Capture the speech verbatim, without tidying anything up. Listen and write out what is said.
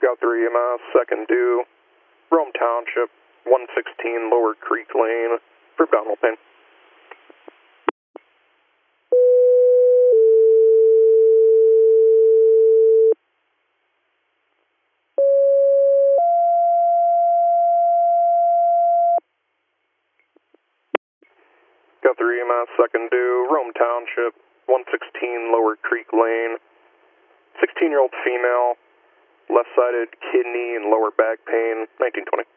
Got three E M S, second due, Rome Township, one sixteen Lower Creek Lane, for abdominal pain. Got three E M S, second due, Rome Township, one sixteen Lower Creek Lane, sixteen-year-old female, left-sided kidney and lower back pain, nineteen twenty.